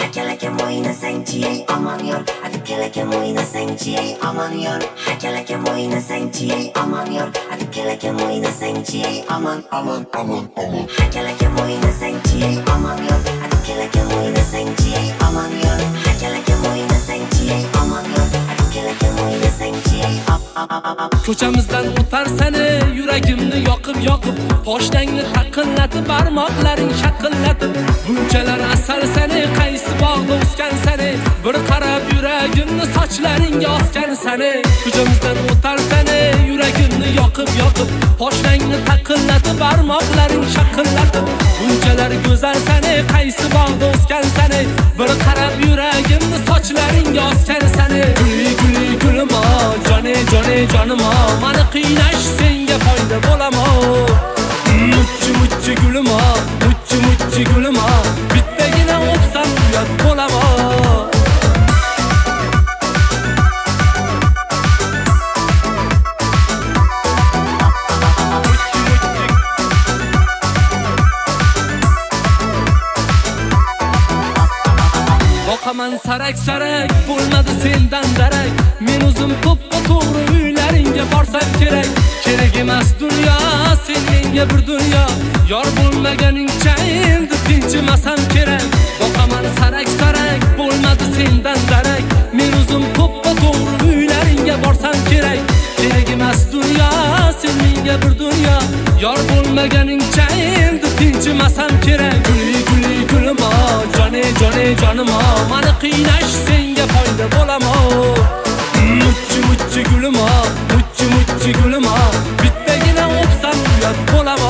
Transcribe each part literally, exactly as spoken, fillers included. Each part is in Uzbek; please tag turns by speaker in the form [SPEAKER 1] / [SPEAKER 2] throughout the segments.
[SPEAKER 1] Hakalakim o'ynasang-chi, ey omon yor. Hakalakim o'ynasang-chi, ey omon yor. Hakalakim o'ynasang-chi, ey omon yor. Hakalakim o'ynasang-chi, ey omon, omon, omon, omon. Hakalakim o'ynasang-chi, ey omon yor. Hakalakim o'ynasang-chi, ey omon yor. Hakalakim o'ynasang-chi, ey omon yor. Hakalakim o'ynasang-chi, ey
[SPEAKER 2] ko'chamizdan o'tar seni yuragimni yoqib yoqib, poshnangni taqillatib, barmoqlaring shaqillatib, bunchalar asal seni, qaysi bog'da o'sgan seni, bir qarab yuragimni sochlaringga osgan seni. Ko'chamizdan o'tar seni yuragimni yoqib yoqib, poshnangni taqillatib, barmoqlaring shaqillatib, bunchalar go'zal seni, qaysi bog'da o'sgan seni, bir qarab yuragimni sochlaringga osgan seni. Guli guli gulimo, jone jone jonimo, mani qiynash senga foyda bo'lamo. Muchchi muchchi gulimo, muchchi muchchi gulimo, bittagina o'psam uyat bo'lamo. Boqaman sarak sarak, bo'lmadi sendan darak, men o'zim to'ppa to'g'ri uylaringga borsam kerak. Kerak emas dunyo, sen menga bir dunyo, yor bo'lmaganingcha endi tinchimasam kerak. Boqaman sarak sarak, bo'lmadi sendan darak, men o'zim to'ppa to'g'ri uylaringga borsam kerak. Kerak emas dunyo, sen menga bir dunyo, yor bo'lmaganingcha endi tinchimasam kerak. Guli guli gulimo, jone jone jonimo, mani qiynash senga foyda bo'lamo. Muchchi muchchi gulimo, muchchi muchchi gulimo, bittagina o'psam uyat bo'lamo.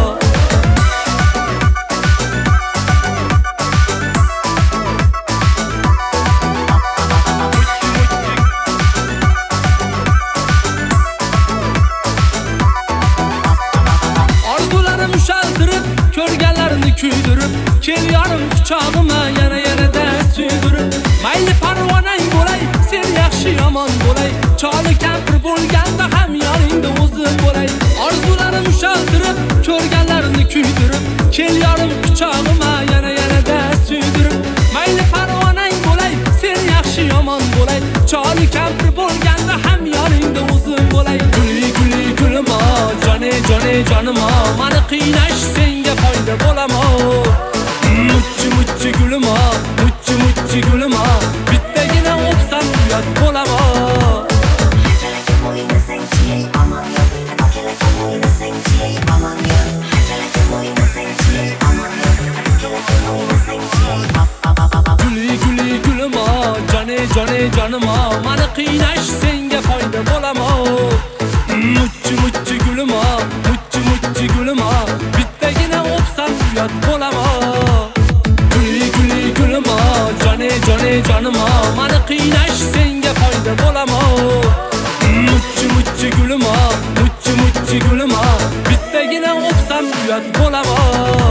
[SPEAKER 2] Orzularim ushaltirib, ko'rganlarni kuydirib, kel yorim quchog'ima yana yanada suydirib. Mayli parvonang bo'lay, sen yaxshi yomon bo'lay, choli kampir bo'lganda ham yoningda o'zim bo'lay. Orzularim ushaltirib, ko'rganlarni kuydirib, kel yorim quchog'ima yana yanada suydirib. Mayli parvonang bo'lay, sen yaxshi yomon bo'lay, choli kampir bo'lganda ham yoningda o'zim bo'lay. Guli guli gulimo, jone jone jonimo, mani qiynash senga foyda bo'lamo. Muchchi muchchi gulimo, muchchi muchchi gulimo, bittagina o'psam uyat bo'lamo.
[SPEAKER 1] Hakalakim o'ynasang-chi, ey omon yor. Hakalakim o'ynasang-chi, ey omon yor. Hakalakim o'ynasang-chi, ey omon yor. Hakalakim o'ynasang-chi, ey
[SPEAKER 2] Guli guli gulimo, jone jone jonimo, mani qiynash senga foyda bo'lamo. Muchchi muchchi gulimo, muchchi muchchi gulimo, bittagina o'psam uyat bo'lamo. Guli guli gulimo, jone jone jonimo, mani qiynash senga foyda bo'lamo. Muchchi muchchi gulimo, muchchi muchchi gulimo, bittagina o'psam uyat bo'lamo.